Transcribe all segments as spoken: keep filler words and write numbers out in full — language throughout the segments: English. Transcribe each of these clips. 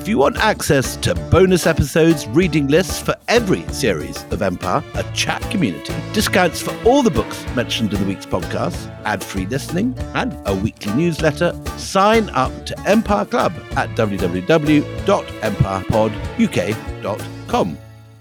If you want access to bonus episodes, reading lists for every series of Empire, a chat community, discounts for all the books mentioned in the week's podcast, ad-free listening, and a weekly newsletter, sign up to Empire Club at w w w dot empire pod u k dot com.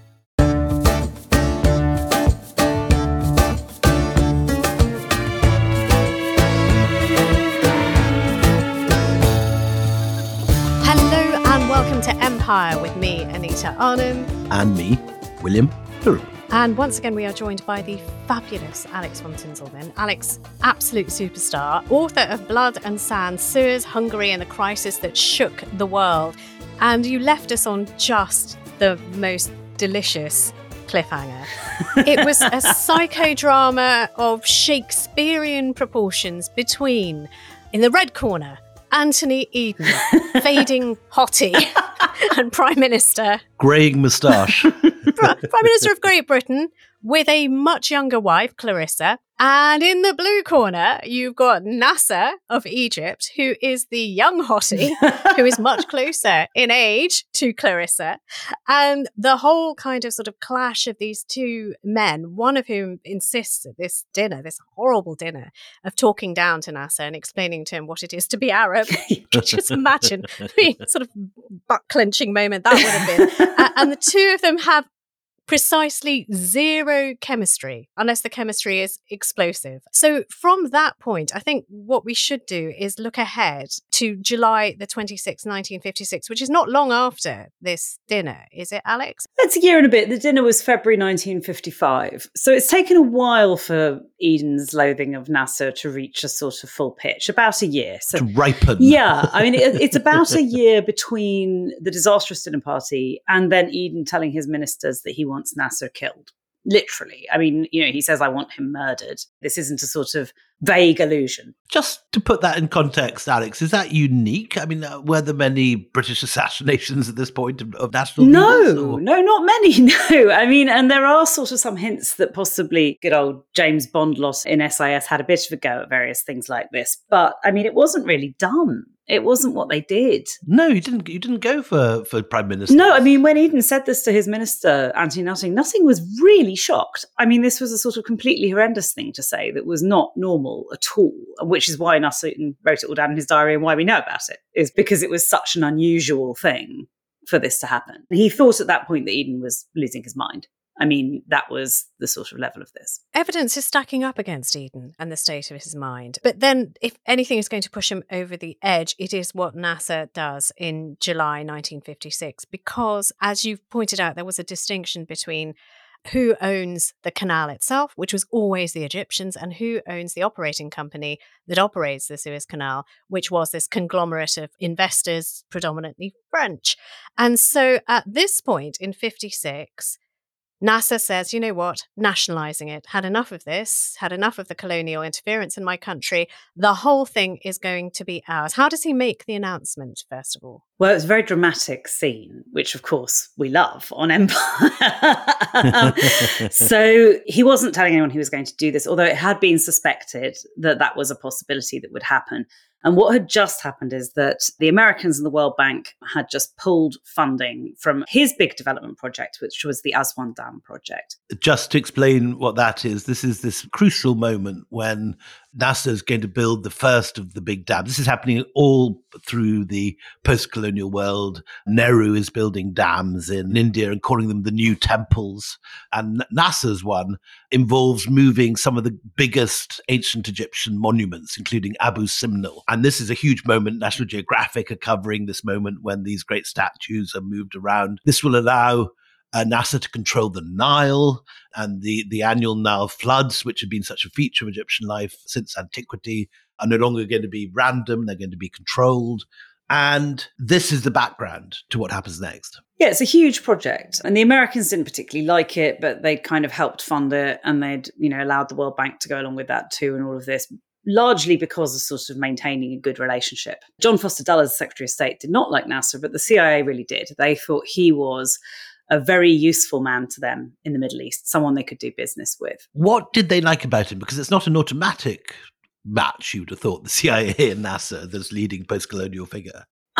To Empire with me, Anita Arnhem. And me, William Durham. And once again, we are joined by the fabulous Alex von Tinselben. Alex, absolute superstar, author of Blood and Sand, Suez, Hungary and the Crisis That Shook the World. And you left us on just the most delicious cliffhanger. It was a psychodrama of Shakespearean proportions between, in the red corner, Anthony Eden, fading hottie, and Prime Minister. Greying moustache. Prime Minister of Great Britain, with a much younger wife, Clarissa. And in the blue corner, you've got Nasser of Egypt, who is the young hottie, who is much closer in age to Clarissa. And the whole kind of sort of clash of these two men, one of whom insists at this dinner, this horrible dinner, of talking down to Nasser and explaining to him what it is to be Arab. Just imagine the sort of butt-clenching moment that would have been. Uh, and the two of them have precisely zero chemistry, unless the chemistry is explosive. So from that point, I think what we should do is look ahead to July the twenty-sixth, nineteen fifty-six, which is not long after this dinner, is it, Alex? It's a year and a bit. The dinner was February nineteen fifty-five. So it's taken a while for Eden's loathing of Nasser to reach a sort of full pitch, about a year. So, to ripen. Yeah. I mean, it, it's about a year between the disastrous dinner party and then Eden telling his ministers that he wants Nasser killed. Literally. I mean, you know, he says, I want him murdered. This isn't a sort of vague allusion. Just to put that in context, Alex, is that unique? I mean, uh, were there many British assassinations at this point of, of national leaders? No, or? no, not many, no. I mean, and there are sort of some hints that possibly good old James Bond lot in S I S had a bit of a go at various things like this. But, I mean, it wasn't really done. It wasn't what they did. No, you didn't. You didn't go for, for Prime Minister. No, I mean, when Eden said this to his minister, Anthony Nutting, Nutting was really shocked. I mean, this was a sort of completely horrendous thing to say that was not normal at all, which is why Nutting wrote it all down in his diary and why we know about it, is because it was such an unusual thing for this to happen. He thought at that point that Eden was losing his mind. I mean, that was the sort of level of this. Evidence is stacking up against Eden and the state of his mind. But then if anything is going to push him over the edge, it is what Nasser does in July nineteen fifty-six, because, as you've pointed out, there was a distinction between who owns the canal itself, which was always the Egyptians, and who owns the operating company that operates the Suez Canal, which was this conglomerate of investors, predominantly French. And so at this point in fifty-six, Nasser says, you know what, nationalising it, had enough of this, had enough of the colonial interference in my country. The whole thing is going to be ours. How does he make the announcement, first of all? Well, it's a very dramatic scene, which, of course, we love on Empire. So he wasn't telling anyone he was going to do this, although it had been suspected that that was a possibility that would happen. And what had just happened is that the Americans and the World Bank had just pulled funding from his big development project, which was the Aswan Dam project. Just to explain what that is, this is this crucial moment when Nasser is going to build the first of the big dams. This is happening all through the post-colonial world. Nehru is building dams in India and calling them the new temples. And Nasser's one involves moving some of the biggest ancient Egyptian monuments, including Abu Simnel. And this is a huge moment. National Geographic are covering this moment when these great statues are moved around. This will allow Uh, Nasser to control the Nile and the, the annual Nile floods, which have been such a feature of Egyptian life since antiquity, are no longer going to be random. They're going to be controlled. And this is the background to what happens next. Yeah, it's a huge project. And the Americans didn't particularly like it, but they kind of helped fund it. And they'd, you know, allowed the World Bank to go along with that too and all of this, largely because of sort of maintaining a good relationship. John Foster Dulles, Secretary of State, did not like Nasser, but the C I A really did. They thought he was a very useful man to them in the Middle East, someone they could do business with. What did they like about him? Because it's not an automatic match, you would have thought, the C I A and Nasser, this leading post-colonial figure.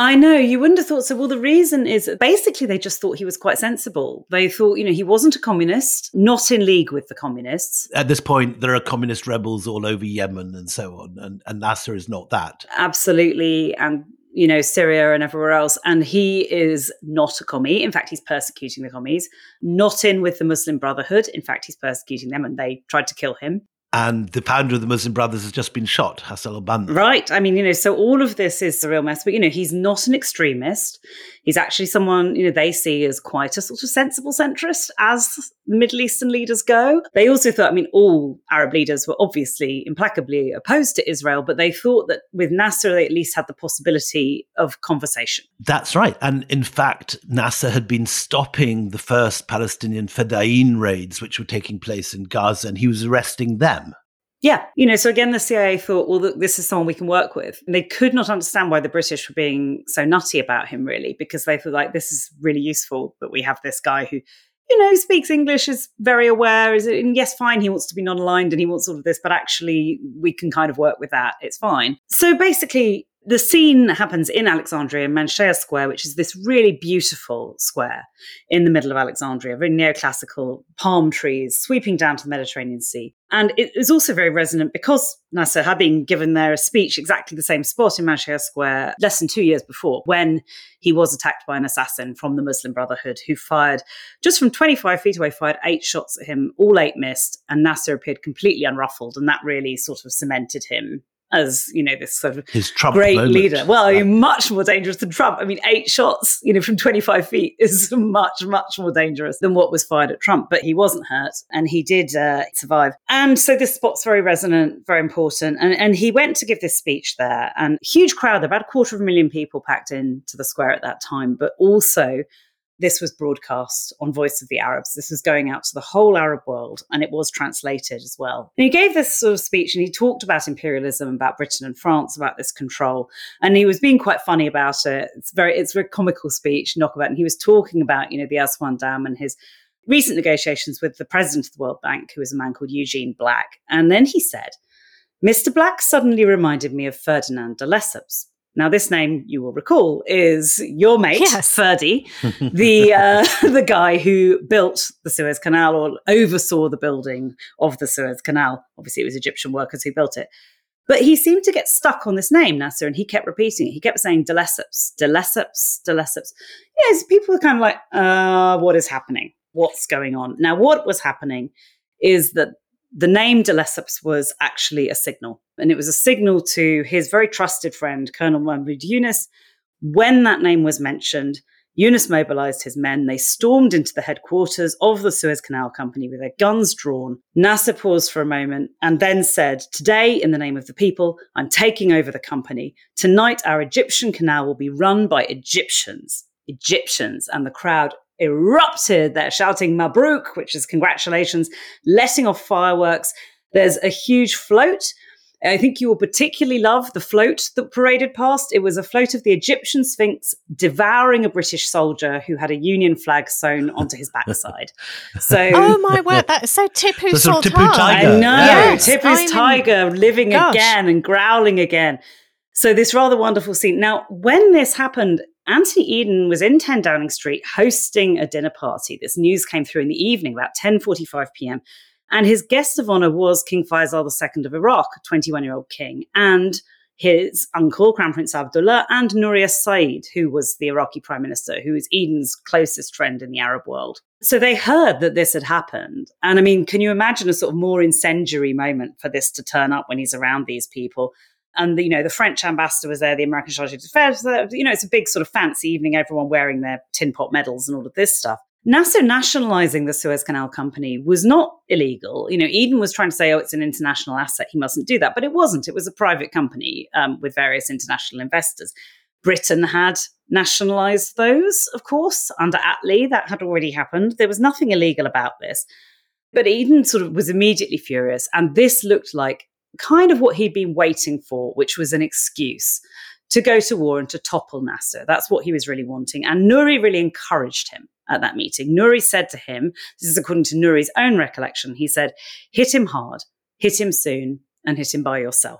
I know, you wouldn't have thought so. Well, the reason is basically they just thought he was quite sensible. They thought, you know, he wasn't a communist, not in league with the communists. At this point, there are communist rebels all over Yemen and so on, and, and Nasser is not that. Absolutely. And, you know, Syria and everywhere else. And he is not a commie. In fact, he's persecuting the commies. Not in with the Muslim Brotherhood. In fact, he's persecuting them, and they tried to kill him. And the founder of the Muslim Brothers has just been shot, Hassan al-Banna. Right. I mean, you know, so all of this is a real mess. But, you know, he's not an extremist. He's actually someone, you know, they see as quite a sort of sensible centrist as the Middle Eastern leaders go. They also thought, I mean, all Arab leaders were obviously implacably opposed to Israel, but they thought that with Nasser, they at least had the possibility of conversation. That's right. And in fact, Nasser had been stopping the first Palestinian Fedayeen raids, which were taking place in Gaza, and he was arresting them. Yeah. You know, so again, the C I A thought, well, look, this is someone we can work with. And they could not understand why the British were being so nutty about him, really, because they feel like this is really useful that we have this guy who, you know, speaks English, is very aware, is, and yes, fine, he wants to be non-aligned and he wants all of this, but actually we can kind of work with that. It's fine. So basically, the scene happens in Alexandria, in Manshea Square, which is this really beautiful square in the middle of Alexandria, very neoclassical, palm trees sweeping down to the Mediterranean Sea. And it is also very resonant because Nasser had been given there a speech exactly the same spot in Manshea Square less than two years before, when he was attacked by an assassin from the Muslim Brotherhood who fired, just from twenty-five feet away, fired eight shots at him, all eight missed, and Nasser appeared completely unruffled, and that really sort of cemented him as, you know, this sort of His Trump great moment. leader. Well, I mean, much more dangerous than Trump. I mean, eight shots, you know, from twenty-five feet is much, much more dangerous than what was fired at Trump. But he wasn't hurt, and he did uh, survive. And so this spot's very resonant, very important. And, and he went to give this speech there, and huge crowd, about a quarter of a million people packed into the square at that time. But also, this was broadcast on Voice of the Arabs. This was going out to the whole Arab world, and it was translated as well. And he gave this sort of speech, and he talked about imperialism, about Britain and France, about this control. And he was being quite funny about it. It's very, it's a very comical speech, knockabout. And he was talking about, you know, the Aswan Dam and his recent negotiations with the president of the World Bank, who was a man called Eugene Black. And then he said, Mister Black suddenly reminded me of Ferdinand de Lesseps. Now, this name, you will recall, is your mate, Yes. Ferdy, the uh, the guy who built the Suez Canal or oversaw the building of the Suez Canal. Obviously, it was Egyptian workers who built it. But he seemed to get stuck on this name, Nasser, and he kept repeating it. He kept saying de Lesseps, de Lesseps, de Lesseps. Yes, people were kind of like, uh, what is happening? What's going on? Now, what was happening is that the name de Lesseps was actually a signal. And it was a signal to his very trusted friend, Colonel Mahmoud Yunus. When that name was mentioned, Yunus mobilized his men. They stormed into the headquarters of the Suez Canal Company with their guns drawn. Nasser paused for a moment and then said, today, in the name of the people, I'm taking over the company. Tonight, our Egyptian canal will be run by Egyptians. Egyptians. And the crowd erupted. They're shouting Mabruk, which is congratulations, letting off fireworks. There's a huge float. I think you will particularly love the float that paraded past. It was a float of the Egyptian Sphinx devouring a British soldier who had a Union flag sewn onto his backside. So, Oh my word, that is so Tipu So sort of Sultan. Tipu Tiger. I know, Yes, Tipu's I mean, tiger living gosh. again and growling again. So this rather wonderful scene. Now, when this happened, Anthony Eden was in ten Downing Street hosting a dinner party. This news came through in the evening, about ten forty-five p.m. And his guest of honor was King Faisal the Second of Iraq, a twenty-one-year-old king, and his uncle, Crown Prince Abdullah, and Nouri Said, who was the Iraqi prime minister, who is Eden's closest friend in the Arab world. So they heard that this had happened. And I mean, can you imagine a sort of more incendiary moment for this to turn up when he's around these people? And, the, you know, the French ambassador was there, the American chargé d'affaires. You know, it's a big sort of fancy evening, everyone wearing their tin pot medals and all of this stuff. Nasser nationalizing the Suez Canal Company was not illegal. You know, Eden was trying to say, oh, it's an international asset, he mustn't do that. But it wasn't. It was a private company um, with various international investors. Britain had nationalized those, of course, under Attlee. That had already happened. There was nothing illegal about this. But Eden sort of was immediately furious. And this looked like kind of what he'd been waiting for, which was an excuse to go to war and to topple Nasser. That's what he was really wanting. And Nouri really encouraged him at that meeting. Nouri said to him, this is according to Nouri's own recollection, he said, hit him hard, hit him soon, and hit him by yourself.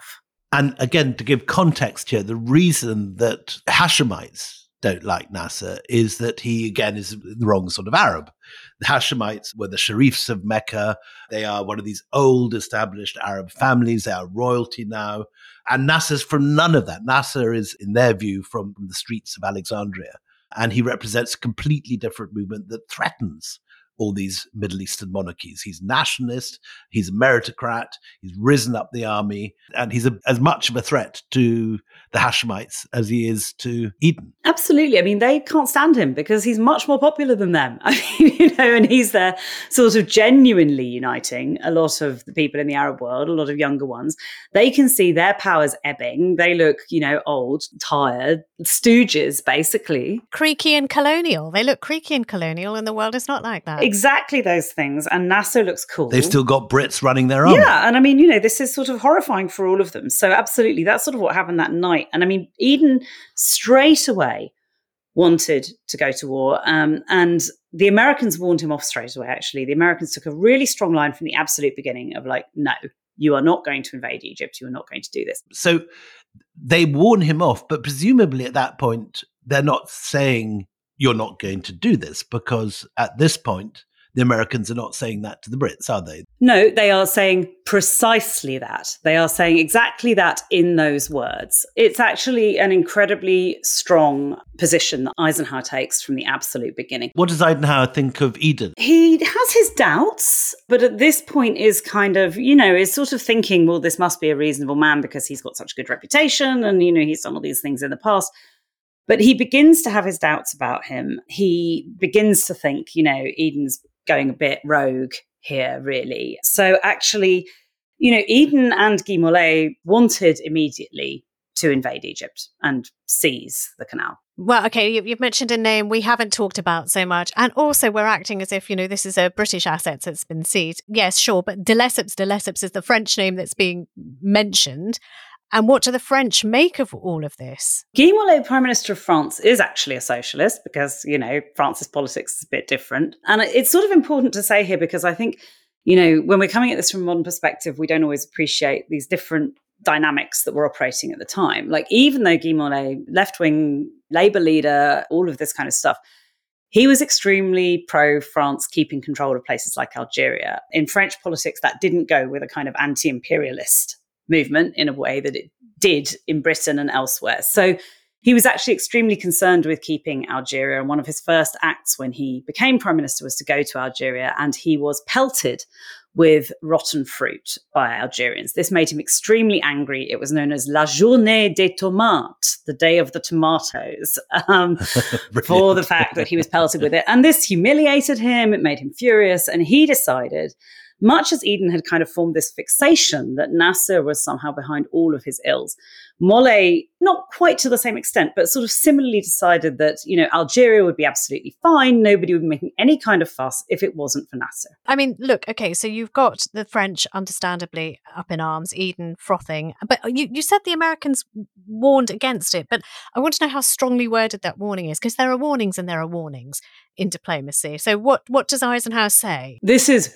And again, to give context here, the reason that Hashemites don't like Nasser is that he, again, is the wrong sort of Arab. The Hashemites were the Sharifs of Mecca. They are one of these old established Arab families. They are royalty now. And Nasser's from none of that. Nasser is, in their view, from the streets of Alexandria. And he represents a completely different movement that threatens all these Middle Eastern monarchies. He's nationalist, he's a meritocrat, he's risen up the army, and he's a, as much of a threat to the Hashemites as he is to Eden. Absolutely. I mean, they can't stand him because he's much more popular than them. I mean, you know, and he's there sort of genuinely uniting a lot of the people in the Arab world, a lot of younger ones. They can see their powers ebbing. They look, you know, old, tired, stooges, basically. Creaky and colonial. They look creaky and colonial, and the world is not like that. Exactly those things. And Nasser looks cool. They've still got Brits running their army. Yeah. And I mean, you know, this is sort of horrifying for all of them. So absolutely, that's sort of what happened that night. And I mean, Eden straight away wanted to go to war. Um, and the Americans warned him off straight away, actually. The Americans took a really strong line from the absolute beginning of like, no, you are not going to invade Egypt. You are not going to do this. So they warn him off, but presumably at that point, they're not saying you're not going to do this, because at this point, the Americans are not saying that to the Brits, are they? No, they are saying precisely that. They are saying exactly that in those words. It's actually an incredibly strong position that Eisenhower takes from the absolute beginning. What does Eisenhower think of Eden? He has his doubts, but at this point is kind of, you know, is sort of thinking, well, this must be a reasonable man because he's got such a good reputation and, you know, he's done all these things in the past. But he begins to have his doubts about him. He begins to think, you know, Eden's going a bit rogue here, really. So actually, you know, Eden and Guy Mollet wanted immediately to invade Egypt and seize the canal. Well, okay, you've mentioned a name we haven't talked about so much. And also we're acting as if, you know, this is a British asset that's been seized. Yes, sure. But de Lesseps, de Lesseps is the French name that's being mentioned. And what do the French make of all of this? Guy Mollet, Prime Minister of France, is actually a socialist because, you know, France's politics is a bit different. And it's sort of important to say here because I think, you know, when we're coming at this from a modern perspective, we don't always appreciate these different dynamics that were operating at the time. Like, even though Guy Mollet, left-wing Labour leader, all of this kind of stuff, he was extremely pro-France keeping control of places like Algeria. In French politics, that didn't go with a kind of anti-imperialist movement in a way that it did in Britain and elsewhere. So he was actually extremely concerned with keeping Algeria. And one of his first acts when he became prime minister was to go to Algeria, and he was pelted with rotten fruit by Algerians. This made him extremely angry. It was known as La Journée des Tomates, the day of the tomatoes, um, for the fact that he was pelted with it. And this humiliated him. It made him furious. And he decided, much as Eden had kind of formed this fixation that Nasser was somehow behind all of his ills, Mollet, not quite to the same extent, but sort of similarly decided that, you know, Algeria would be absolutely fine. Nobody would be making any kind of fuss if it wasn't for Nasser. I mean, look, okay, so you've got the French understandably up in arms, Eden frothing, but you, you said the Americans warned against it, but I want to know how strongly worded that warning is, because there are warnings and there are warnings in diplomacy. So what, what does Eisenhower say? This is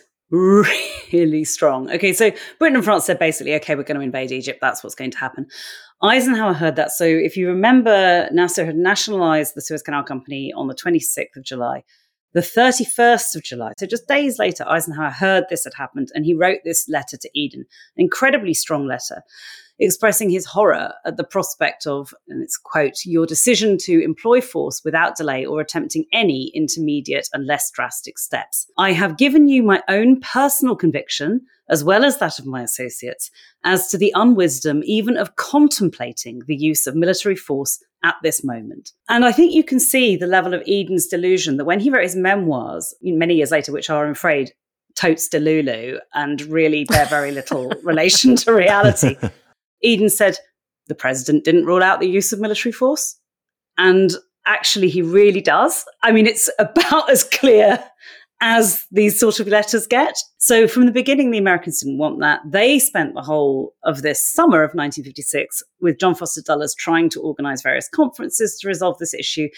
really strong. Okay, so Britain and France said basically, okay, we're going to invade Egypt. That's what's going to happen. Eisenhower heard that. So if you remember, Nasser had nationalized the Suez Canal Company on the twenty-sixth of July. The thirty-first of July, so just days later, Eisenhower heard this had happened, and he wrote this letter to Eden, an incredibly strong letter, expressing his horror at the prospect of, and it's quote, your decision to employ force without delay or attempting any intermediate and less drastic steps. I have given you my own personal conviction, as well as that of my associates, as to the unwisdom even of contemplating the use of military force at this moment. And I think you can see the level of Eden's delusion that when he wrote his memoirs many years later, which are, I'm afraid, totes delulu and really bear very little relation to reality, Eden said, the president didn't rule out the use of military force. And actually, he really does. I mean, it's about as clear as these sort of letters get. So from the beginning, the Americans didn't want that. They spent the whole of this summer of nineteen fifty-six with John Foster Dulles trying to organize various conferences to resolve this issue.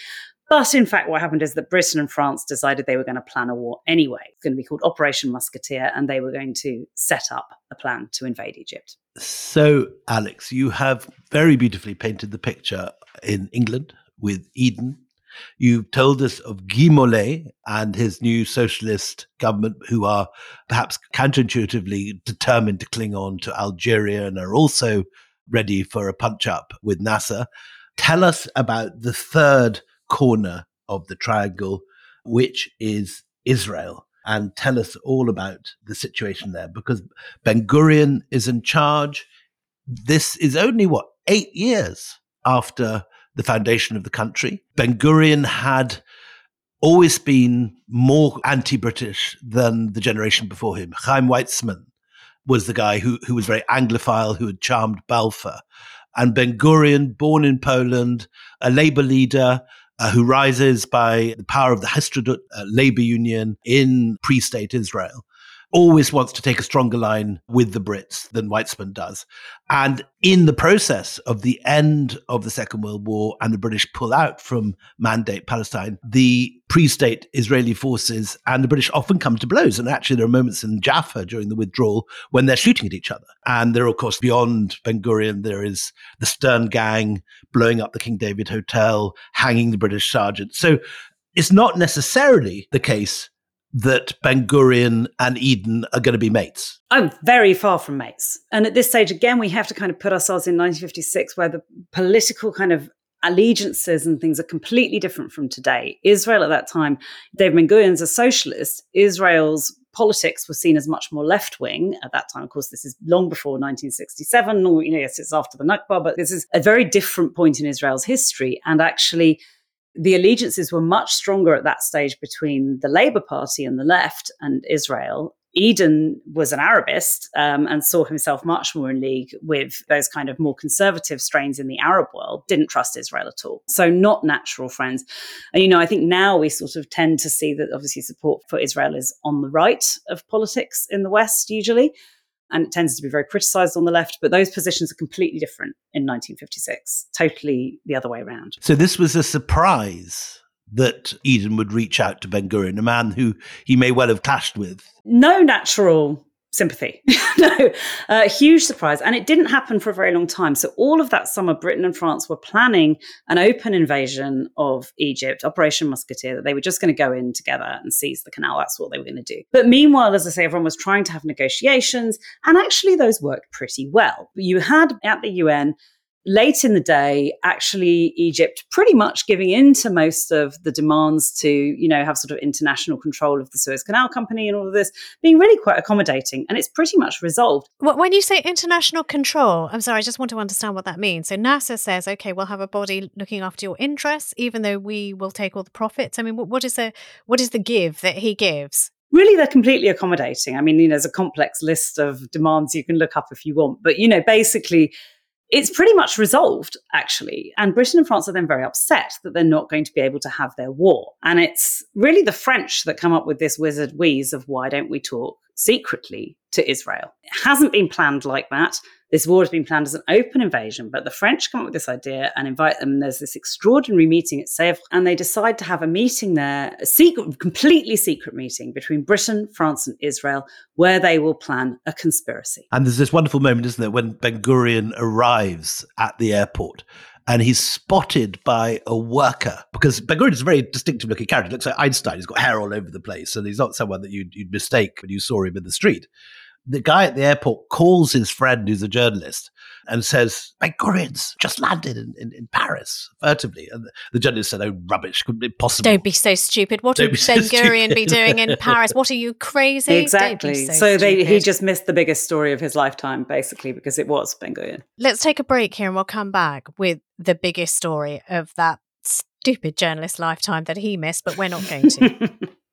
But in fact, what happened is that Britain and France decided they were going to plan a war anyway. It's going to be called Operation Musketeer, and they were going to set up a plan to invade Egypt. So, Alex, you have very beautifully painted the picture in England with Eden. You've told us of Guy Mollet and his new socialist government, who are perhaps counterintuitively determined to cling on to Algeria and are also ready for a punch-up with Nasser. Tell us about the third corner of the triangle, which is Israel, and tell us all about the situation there, because Ben Gurion is in charge. This is only, what, eight years after the foundation of the country. Ben Gurion had always been more anti-British than the generation before him. Chaim Weizmann was the guy who, who was very Anglophile, who had charmed Balfour. And Ben Gurion, born in Poland, a Labour leader, Uh, who rises by the power of the Histadrut uh, labor union in pre-state Israel, always wants to take a stronger line with the Brits than Weizmann does. And in the process of the end of the Second World War and the British pull out from Mandate Palestine, the pre-state Israeli forces and the British often come to blows. And actually, there are moments in Jaffa during the withdrawal when they're shooting at each other. And there are, of course, beyond Ben Gurion, there is the Stern Gang blowing up the King David Hotel, hanging the British sergeant. So it's not necessarily the case that Ben Gurion and Eden are going to be mates. I'm very far from mates. And at this stage, again, we have to kind of put ourselves in nineteen fifty-six, where the political kind of allegiances and things are completely different from today. Israel at that time, David Ben Gurion's a socialist. Israel's politics was seen as much more left-wing at that time. Of course, this is long before nineteen sixty-seven, or, you know, yes, it's after the Nakba, but this is a very different point in Israel's history. And actually, the allegiances were much stronger at that stage between the Labour Party and the left and Israel. Eden was an Arabist um, and saw himself much more in league with those kind of more conservative strains in the Arab world, didn't trust Israel at all. So not natural friends. And, you know, I think now we sort of tend to see that obviously support for Israel is on the right of politics in the West usually, and it tends to be very criticised on the left. But those positions are completely different in nineteen fifty-six, totally the other way around. So this was a surprise that Eden would reach out to Ben Gurion, a man who he may well have clashed with. No natural sympathy. no, uh, huge surprise. And it didn't happen for a very long time. So all of that summer, Britain and France were planning an open invasion of Egypt, Operation Musketeer, that they were just going to go in together and seize the canal. That's what they were going to do. But meanwhile, as I say, everyone was trying to have negotiations. And actually, those worked pretty well. You had at the U N, late in the day, actually, Egypt pretty much giving in to most of the demands to, you know, have sort of international control of the Suez Canal Company and all of this, being really quite accommodating. And it's pretty much resolved. When you say international control, I'm sorry, I just want to understand what that means. So Nasser says, OK, we'll have a body looking after your interests, even though we will take all the profits. I mean, what is the what is the give that he gives? Really, they're completely accommodating. I mean, you know, there's a complex list of demands you can look up if you want. But, you know, basically, it's pretty much resolved, actually. And Britain and France are then very upset that they're not going to be able to have their war. And it's really the French that come up with this wizard wheeze of why don't we talk secretly to Israel. It hasn't been planned like that. This war has been planned as an open invasion, but the French come up with this idea and invite them. There's this extraordinary meeting at Sèvres, and they decide to have a meeting there, a secret, completely secret meeting between Britain, France, and Israel, where they will plan a conspiracy. And there's this wonderful moment, isn't there, when Ben Gurion arrives at the airport and he's spotted by a worker, because Ben Gurion is a very distinctive looking character. He looks like Einstein. He's got hair all over the place, and he's not someone that you'd, you'd mistake when you saw him in the street. The guy at the airport calls his friend, who's a journalist, and says, Ben Gurion's just landed in, in, in Paris, furtively. And the, the journalist said, oh, rubbish, couldn't be possible. Don't be so stupid. What Don't would be Ben so Gurion stupid. be doing in Paris? What, are you crazy? Exactly. Don't be so so they, he stupid. just missed the biggest story of his lifetime, basically, because it was Ben Gurion. Let's take a break here and we'll come back with the biggest story of that stupid journalist's lifetime that he missed, but we're not going to.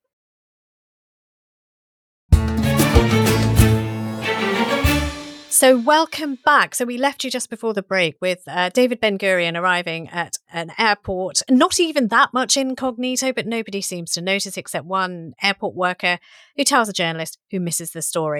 So welcome back. So we left you just before the break with uh, David Ben Gurion arriving at an airport, not even that much incognito, but nobody seems to notice except one airport worker who tells a journalist who misses the story.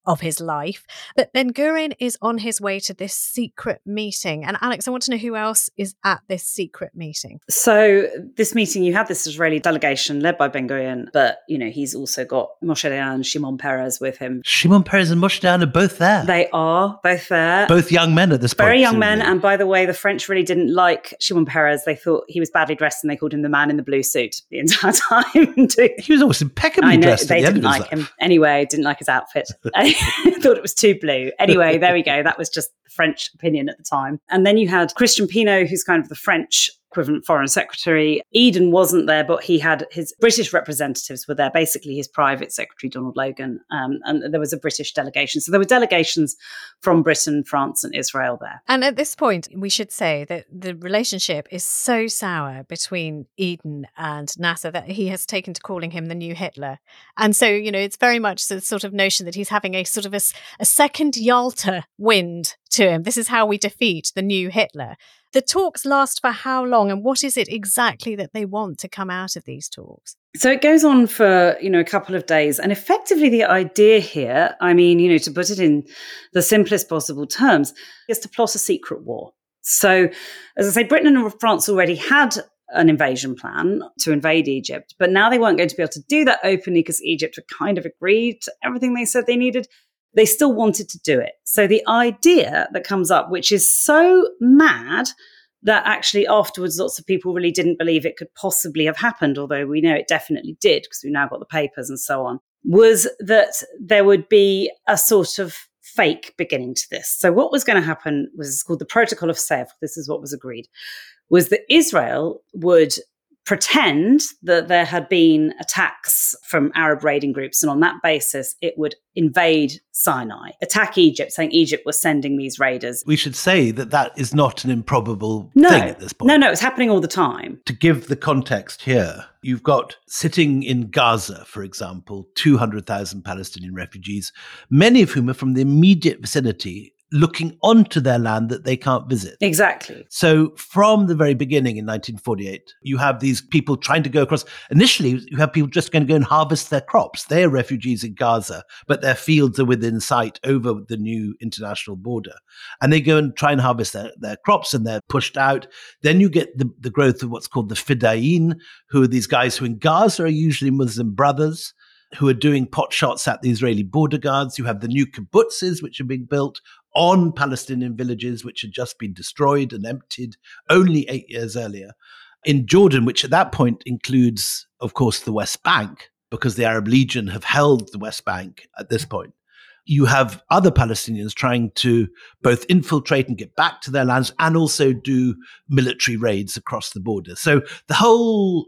of his life. But Ben Gurion is on his way to this secret meeting. And Alex, I want to know who else is at this secret meeting. So this meeting, you had this Israeli delegation led by Ben Gurion, but, you know, he's also got Moshe Dayan and Shimon Peres with him. Shimon Peres and Moshe Dayan are both there. They are both there. Both young men at this point. Very young men. And by the way, the French really didn't like Shimon Peres. They thought he was badly dressed and they called him the man in the blue suit the entire time. He was always impeccably I know, dressed. they at the didn't end of like his him. Anyway, didn't like his outfit. I thought it was too blue. Anyway, there we go. That was just the French opinion at the time. And then you had Christian Pinault, who's kind of the French equivalent foreign secretary. Eden wasn't there, but he had his British representatives were there, basically his private secretary, Donald Logan. Um, and there was a British delegation. So there were delegations from Britain, France and Israel there. And at this point, we should say that the relationship is so sour between Eden and Nasser that he has taken to calling him the new Hitler. And so, you know, it's very much the sort of notion that he's having a sort of a, a second Yalta wind to him. This is how we defeat the new Hitler. The talks last for how long, and what is it exactly that they want to come out of these talks? So it goes on for, you know, a couple of days. And effectively the idea here, I mean, you know, to put it in the simplest possible terms, is to plot a secret war. So, as I say, Britain and France already had an invasion plan to invade Egypt, but now they weren't going to be able to do that openly because Egypt had kind of agreed to everything they said they needed. They still wanted to do it. So the idea that comes up, which is so mad that actually afterwards lots of people really didn't believe it could possibly have happened, although we know it definitely did because we've now got the papers and so on, was that there would be a sort of fake beginning to this. So what was going to happen was called the Protocol of Sèvres. This is what was agreed, was that Israel would pretend that there had been attacks from Arab raiding groups, and on that basis, it would invade Sinai, attack Egypt, saying Egypt was sending these raiders. We should say that that is not an improbable no, thing at this point. No, no, it's happening all the time. To give the context here, you've got sitting in Gaza, for example, two hundred thousand Palestinian refugees, many of whom are from the immediate vicinity, looking onto their land that they can't visit. Exactly. So from the very beginning in nineteen forty-eight, you have these people trying to go across. Initially, you have people just going to go and harvest their crops. They are refugees in Gaza, but their fields are within sight over the new international border. And they go and try and harvest their, their crops and they're pushed out. Then you get the, the growth of what's called the Fedayeen, who are these guys who in Gaza are usually Muslim brothers, who are doing pot shots at the Israeli border guards. You have the new kibbutzes, which are being built on Palestinian villages, which had just been destroyed and emptied only eight years earlier. In Jordan, which at that point includes, of course, the West Bank, because the Arab Legion have held the West Bank at this point. You have other Palestinians trying to both infiltrate and get back to their lands and also do military raids across the border. So the whole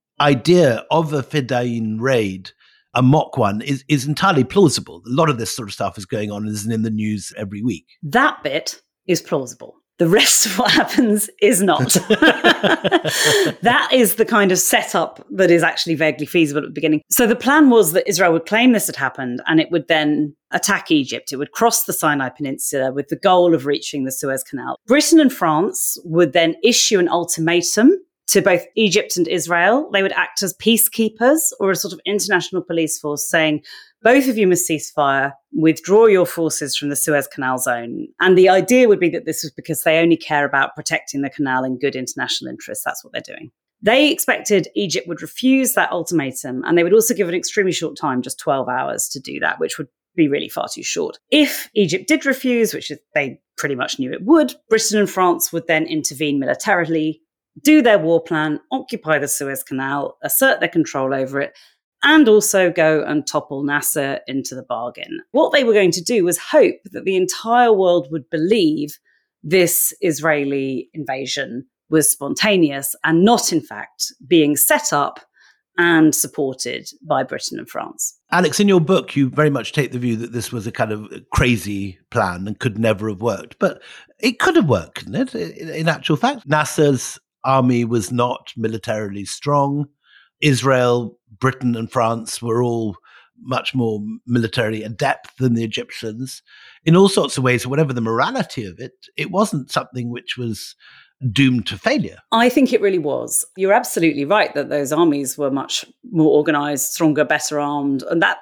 idea of a Fedayeen raid, a mock one, is, is entirely plausible. A lot of this sort of stuff is going on and is in the news every week. That bit is plausible. The rest of what happens is not. That is the kind of setup that is actually vaguely feasible at the beginning. So the plan was that Israel would claim this had happened and it would then attack Egypt. It would cross the Sinai Peninsula with the goal of reaching the Suez Canal. Britain and France would then issue an ultimatum to both Egypt and Israel. They would act as peacekeepers or a sort of international police force saying, both of you must cease fire, withdraw your forces from the Suez Canal zone. And the idea would be that this was because they only care about protecting the canal in good international interests. That's what they're doing. They expected Egypt would refuse that ultimatum, and they would also give an extremely short time, just twelve hours to do that, which would be really far too short. If Egypt did refuse, which they pretty much knew it would, Britain and France would then intervene militarily, do their war plan, occupy the Suez Canal, assert their control over it, and also go and topple Nasser into the bargain. What they were going to do was hope that the entire world would believe this Israeli invasion was spontaneous and not, in fact, being set up and supported by Britain and France. Alex, in your book, you very much take the view that this was a kind of crazy plan and could never have worked. But it could have worked, couldn't it? In actual fact, Nasser's army was not militarily strong. Israel, Britain and France were all much more militarily adept than the Egyptians in all sorts of ways. Whatever the morality of it, it wasn't something which was doomed to failure. I think it really was. You're absolutely right that those armies were much more organized, stronger, better armed. And that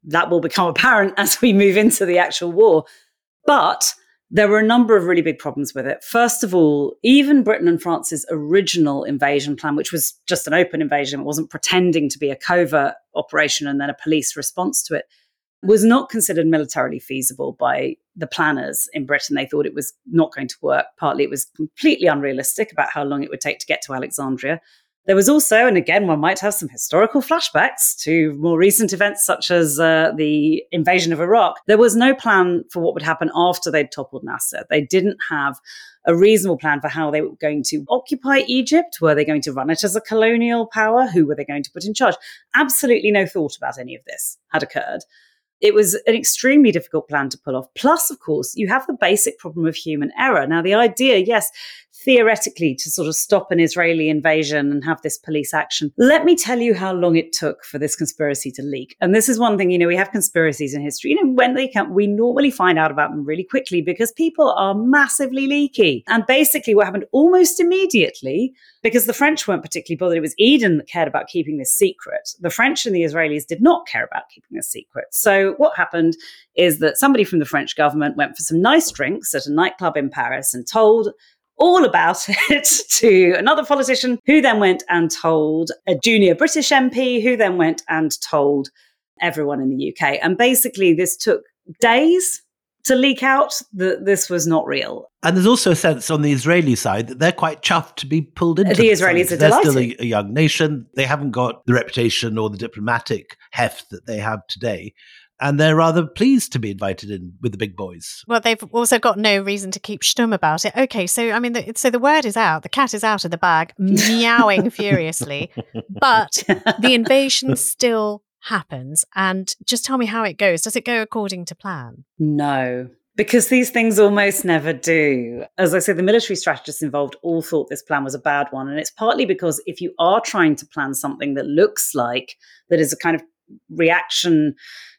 that will become apparent as we move into the actual war. But there were a number of really big problems with it. First of all, even Britain and France's original invasion plan, which was just an open invasion, it wasn't pretending to be a covert operation and then a police response to it, was not considered militarily feasible by the planners in Britain. They thought it was not going to work. Partly it was completely unrealistic about how long it would take to get to Alexandria. There was also, and again, one might have some historical flashbacks to more recent events such as uh, the invasion of Iraq. There was no plan for what would happen after they'd toppled Nasser. They didn't have a reasonable plan for how they were going to occupy Egypt. Were they going to run it as a colonial power? Who were they going to put in charge? Absolutely no thought about any of this had occurred. It was an extremely difficult plan to pull off. Plus, of course, you have the basic problem of human error. Now, the idea, yes, theoretically, to sort of stop an Israeli invasion and have this police action. Let me tell you how long it took for this conspiracy to leak. And this is one thing, you know, we have conspiracies in history. You know, when they come, we normally find out about them really quickly because people are massively leaky. And basically what happened almost immediately, because the French weren't particularly bothered, it was Eden that cared about keeping this secret. The French and the Israelis did not care about keeping this secret. So what happened is that somebody from the French government went for some nice drinks at a nightclub in Paris and told all about it to another politician who then went and told a junior British M P who then went and told everyone in the U K. And basically this took days to leak out that this was not real. And there's also a sense on the Israeli side that they're quite chuffed to be pulled into the Israelis are they're delighted. Still a, a young nation. They haven't got the reputation or the diplomatic heft that they have today. And they're rather pleased to be invited in with the big boys. Well, they've also got no reason to keep stum about it. Okay, so, I mean, the, so the word is out. The cat is out of the bag, meowing furiously. But the invasion still happens. And just tell me how it goes. Does it go according to plan? No, because these things almost never do. As I said, the military strategists involved all thought this plan was a bad one. And it's partly because if you are trying to plan something that looks like, that is a kind of reaction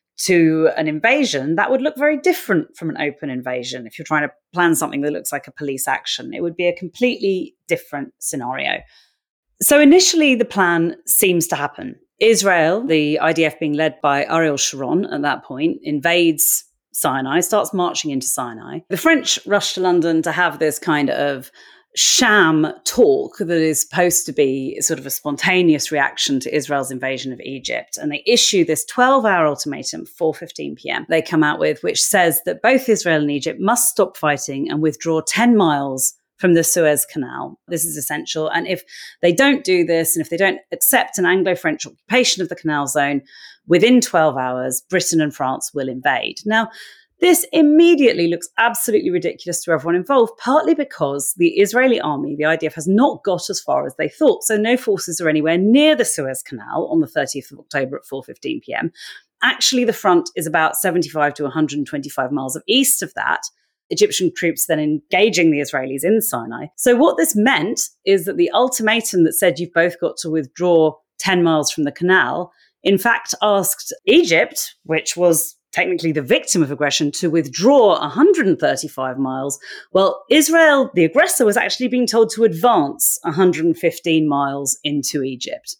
to an invasion, that would look very different from an open invasion. If you're trying to plan something that looks like a police action, it would be a completely different scenario. So initially, the plan seems to happen. Israel, the I D F being led by Ariel Sharon at that point, invades Sinai, starts marching into Sinai. The French rush to London to have this kind of sham talk that is supposed to be sort of a spontaneous reaction to Israel's invasion of Egypt. And they issue this twelve-hour ultimatum, four fifteen p.m. they come out with, which says that both Israel and Egypt must stop fighting and withdraw ten miles from the Suez Canal. This is essential. And if they don't do this, and if they don't accept an Anglo-French occupation of the Canal Zone, within twelve hours, Britain and France will invade. Now, this immediately looks absolutely ridiculous to everyone involved, partly because the Israeli army, the I D F, has not got as far as they thought. So no forces are anywhere near the Suez Canal on the thirtieth of October at four fifteen p.m. Actually, the front is about seventy-five to one hundred twenty-five miles of east of that. Egyptian troops then engaging the Israelis in Sinai. So what this meant is that the ultimatum that said you've both got to withdraw ten miles from the canal, in fact asked Egypt, which was technically the victim of aggression, to withdraw one hundred thirty-five miles. Well, Israel, the aggressor, was actually being told to advance one hundred fifteen miles into Egypt.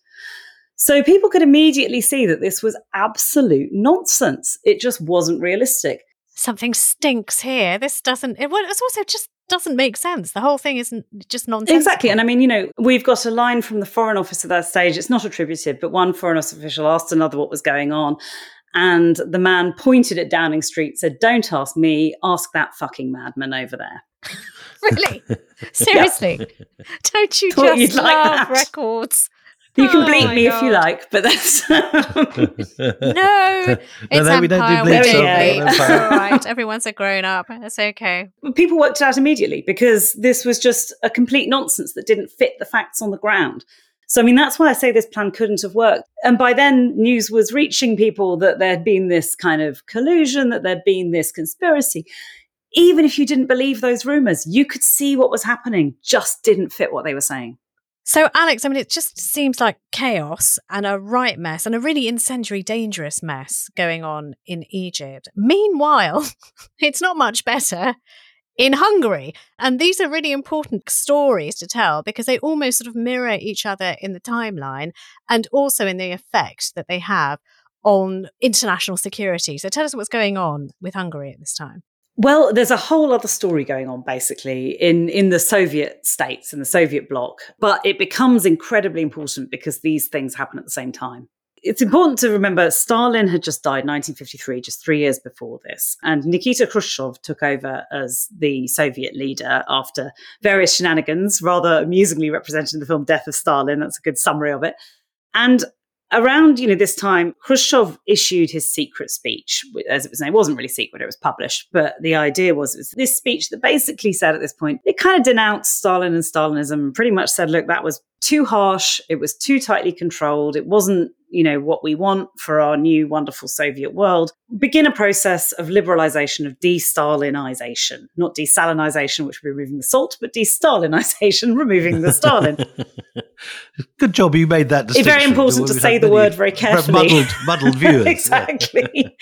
So people could immediately see that this was absolute nonsense. It just wasn't realistic. Something stinks here. This doesn't, it, well, it's also just doesn't make sense. The whole thing isn't just nonsense. Exactly. And I mean, you know, we've got a line from the Foreign Office at that stage. It's not attributed, but one Foreign Office official asked another what was going on. And the man pointed at Downing Street, said, "Don't ask me, ask that fucking madman over there." Really? Seriously? Yeah. Don't you Thought just like love that. records? You can oh bleep me God. if you like, but that's... no, it's no, we don't do Empire. We bleeps, don't okay. bleep. All right, everyone's a grown up. It's okay. People worked it out immediately because this was just a complete nonsense that didn't fit the facts on the ground. So, I mean, that's why I say this plan couldn't have worked. And by then, news was reaching people that there had been this kind of collusion, that there'd been this conspiracy. Even if you didn't believe those rumours, you could see what was happening just didn't fit what they were saying. So, Alex, I mean, it just seems like chaos and a right mess and a really incendiary, dangerous mess going on in Egypt. Meanwhile, it's not much better in Hungary. And these are really important stories to tell because they almost sort of mirror each other in the timeline and also in the effect that they have on international security. So tell us what's going on with Hungary at this time. Well, there's a whole other story going on, basically, in, in the Soviet states, in the Soviet bloc. But it becomes incredibly important because these things happen at the same time. It's important to remember Stalin had just died in nineteen fifty-three, just three years before this. And Nikita Khrushchev took over as the Soviet leader after various shenanigans, rather amusingly represented in the film Death of Stalin. That's a good summary of it. And around, you know, this time, Khrushchev issued his secret speech, as it was named. It wasn't really secret, it was published. But the idea was, it was this speech that basically said at this point, it kind of denounced Stalin and Stalinism, and pretty much said, look, that was too harsh. It was too tightly controlled. It wasn't, you know, what we want for our new wonderful Soviet world. Begin a process of liberalization, of de-Stalinization, not desalinization, which would be removing the salt, but de-Stalinization, removing the Stalin. Good job you made that distinction. It's very important to say the word very carefully. Muddled, muddled viewers. Exactly.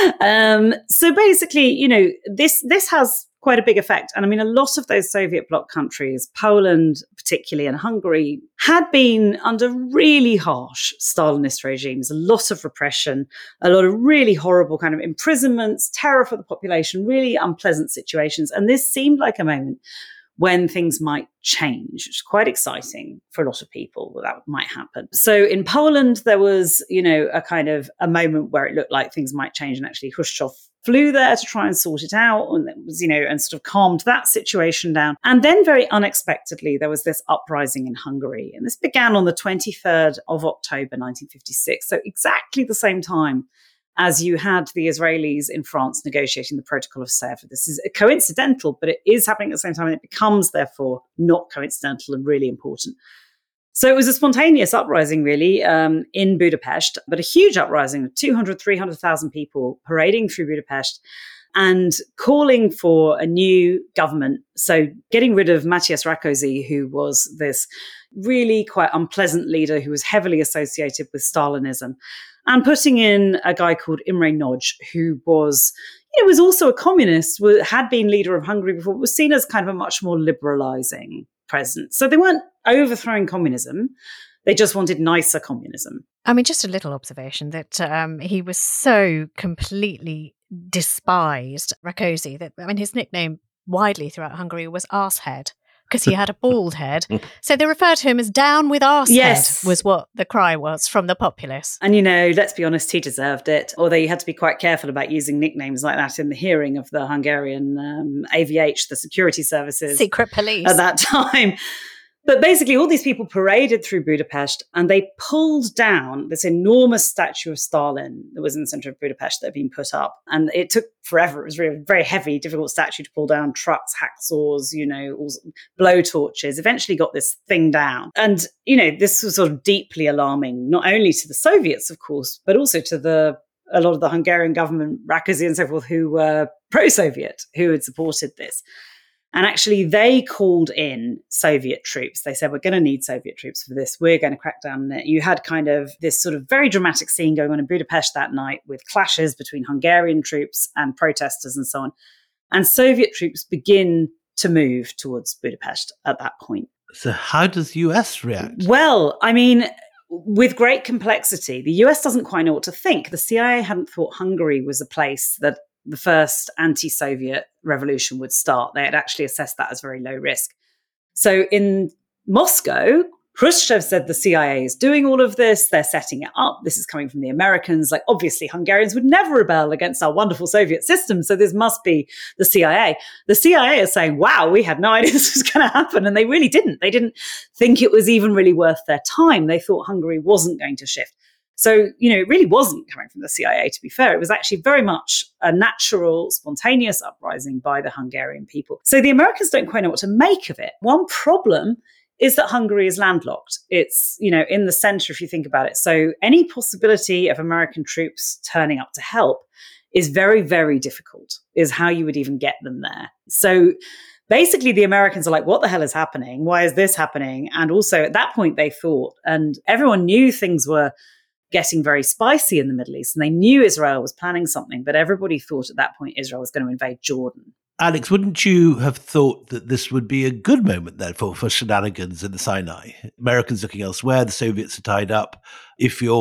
um, so basically, you know, this this has quite a big effect. And I mean, a lot of those Soviet bloc countries, Poland particularly and Hungary, had been under really harsh Stalinist regimes, a lot of repression, a lot of really horrible kind of imprisonments, terror for the population, really unpleasant situations. And this seemed like a moment when things might change, which is quite exciting for a lot of people that that might happen. So in Poland, there was, you know, a kind of a moment where it looked like things might change, and actually Khrushchev flew there to try and sort it out, and it was, you know, and sort of calmed that situation down. And then very unexpectedly, there was this uprising in Hungary. And this began on the twenty-third of October, nineteen fifty-six. So exactly the same time as you had the Israelis in France negotiating the Protocol of Sèvres. This is coincidental, but it is happening at the same time, and it becomes, therefore, not coincidental and really important. So it was a spontaneous uprising, really, um, in Budapest, but a huge uprising of two hundred, three hundred thousand people parading through Budapest and calling for a new government. So getting rid of Matthias Rákosi, who was this really quite unpleasant leader who was heavily associated with Stalinism, and putting in a guy called Imre Nagy, who was, you know, was also a communist, had been leader of Hungary before, was seen as kind of a much more liberalizing president. So they weren't overthrowing communism. They just wanted nicer communism. I mean, just a little observation that um, he was so completely despised, Rákosi, that, I mean, his nickname widely throughout Hungary was Arsehead, because he had a bald head. So they referred to him as down with Arsehead, yes, was what the cry was from the populace. And, you know, let's be honest, he deserved it. Although you had to be quite careful about using nicknames like that in the hearing of the Hungarian um, A V H, the security services. Secret police. At that time. But basically, all these people paraded through Budapest, and they pulled down this enormous statue of Stalin that was in the center of Budapest that had been put up. And it took forever. It was really a very heavy, difficult statue to pull down. Trucks, hacksaws, you know, all, blow torches, eventually got this thing down. And, you know, this was sort of deeply alarming, not only to the Soviets, of course, but also to the a lot of the Hungarian government, Rákosi and so forth, who were pro-Soviet, who had supported this. And actually, they called in Soviet troops. They said, we're going to need Soviet troops for this. We're going to crack down on it. You had kind of this sort of very dramatic scene going on in Budapest that night with clashes between Hungarian troops and protesters and so on. And Soviet troops begin to move towards Budapest at that point. So how does the U S react? Well, I mean, with great complexity, the U S doesn't quite know what to think. The C I A hadn't thought Hungary was a place that the first anti-Soviet revolution would start. They had actually assessed that as very low risk. So in Moscow, Khrushchev said the C I A is doing all of this. They're setting it up. This is coming from the Americans. Like, obviously, Hungarians would never rebel against our wonderful Soviet system. So this must be the C I A. The C I A is saying, wow, we had no idea this was going to happen. And they really didn't. They didn't think it was even really worth their time. They thought Hungary wasn't going to shift. So, you know, it really wasn't coming from the C I A, to be fair. It was actually very much a natural, spontaneous uprising by the Hungarian people. So the Americans don't quite know what to make of it. One problem is that Hungary is landlocked. It's, you know, in the center, if you think about it. So any possibility of American troops turning up to help is very, very difficult, is how you would even get them there. So basically, the Americans are like, what the hell is happening? Why is this happening? And also at that point, they thought, and everyone knew things were getting very spicy in the Middle East, and they knew Israel was planning something, but everybody thought at that point Israel was going to invade Jordan. Alex, wouldn't you have thought that this would be a good moment then for, for shenanigans in the Sinai? Americans looking elsewhere, the Soviets are tied up. If you're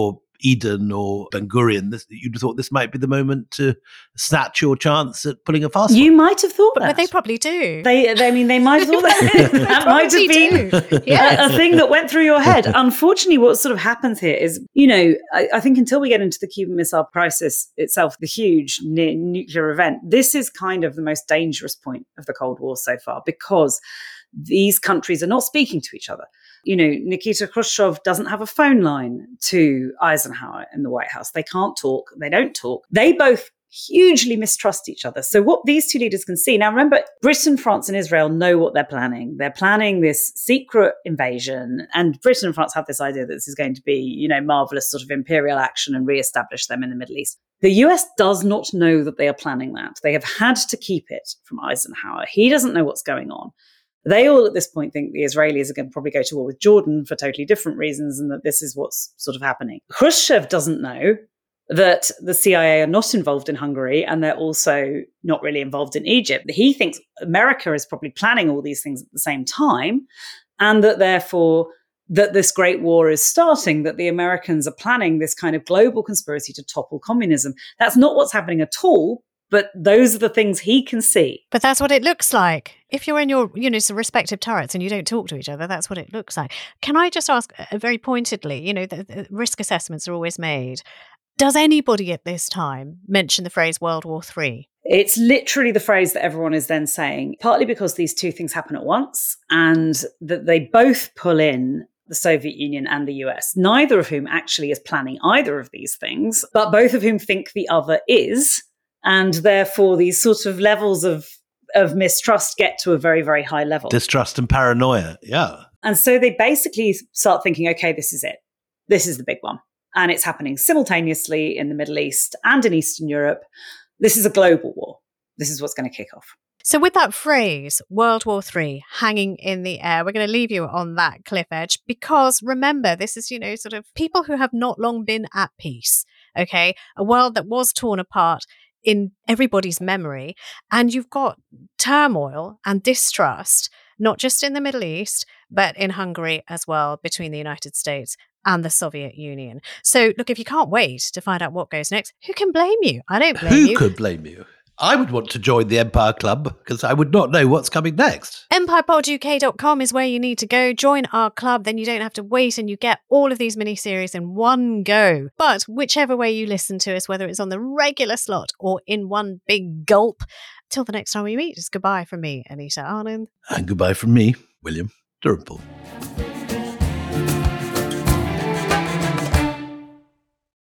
Eden or Ben Gurion, this, you'd have thought this might be the moment to snatch your chance at pulling a fast You one. might have thought But, that. but they probably do. They, they, I mean, they might have thought that. That might have been do. Yes. a, a thing that went through your head. Unfortunately, what sort of happens here is, you know, I, I think until we get into the Cuban Missile Crisis itself, the huge ne- nuclear event, this is kind of the most dangerous point of the Cold War so far, because these countries are not speaking to each other. You know, Nikita Khrushchev doesn't have a phone line to Eisenhower in the White House. They can't talk. They don't talk. They both hugely mistrust each other. So what these two leaders can see, now remember, Britain, France and Israel know what they're planning. They're planning this secret invasion, and Britain and France have this idea that this is going to be, you know, marvelous sort of imperial action and reestablish them in the Middle East. The U S does not know that they are planning that. They have had to keep it from Eisenhower. He doesn't know what's going on. They all at this point think the Israelis are going to probably go to war with Jordan for totally different reasons, and that this is what's sort of happening. Khrushchev doesn't know that the C I A are not involved in Hungary, and they're also not really involved in Egypt. He thinks America is probably planning all these things at the same time, and that therefore that this great war is starting, that the Americans are planning this kind of global conspiracy to topple communism. That's not what's happening at all. But those are the things he can see. But that's what it looks like. If you're in your, you know, some respective turrets and you don't talk to each other, that's what it looks like. Can I just ask uh, very pointedly, you know, the, the risk assessments are always made. Does anybody at this time mention the phrase World War Three? It's literally the phrase that everyone is then saying, partly because these two things happen at once and that they both pull in the Soviet Union and the U S, neither of whom actually is planning either of these things, but both of whom think the other is. And therefore, these sort of levels of, of mistrust get to a very, very high level. Distrust and paranoia, yeah. And so they basically start thinking, okay, this is it. This is the big one. And it's happening simultaneously in the Middle East and in Eastern Europe. This is a global war. This is what's going to kick off. So with that phrase, World War Three, hanging in the air, we're going to leave you on that cliff edge because remember, this is, you know, sort of people who have not long been at peace, okay? A world that was torn apart in everybody's memory. And you've got turmoil and distrust, not just in the Middle East, but in Hungary as well, between the United States and the Soviet Union. So, look, if you can't wait to find out what goes next, who can blame you? I don't blame Who you. could blame you? I would want to join the Empire Club because I would not know what's coming next. empire pod U K dot com is where you need to go. Join our club, then you don't have to wait and you get all of these miniseries in one go. But whichever way you listen to us, whether it's on the regular slot or in one big gulp, till the next time we meet, it's goodbye from me, Anita Arnand. And goodbye from me, William Dalrymple.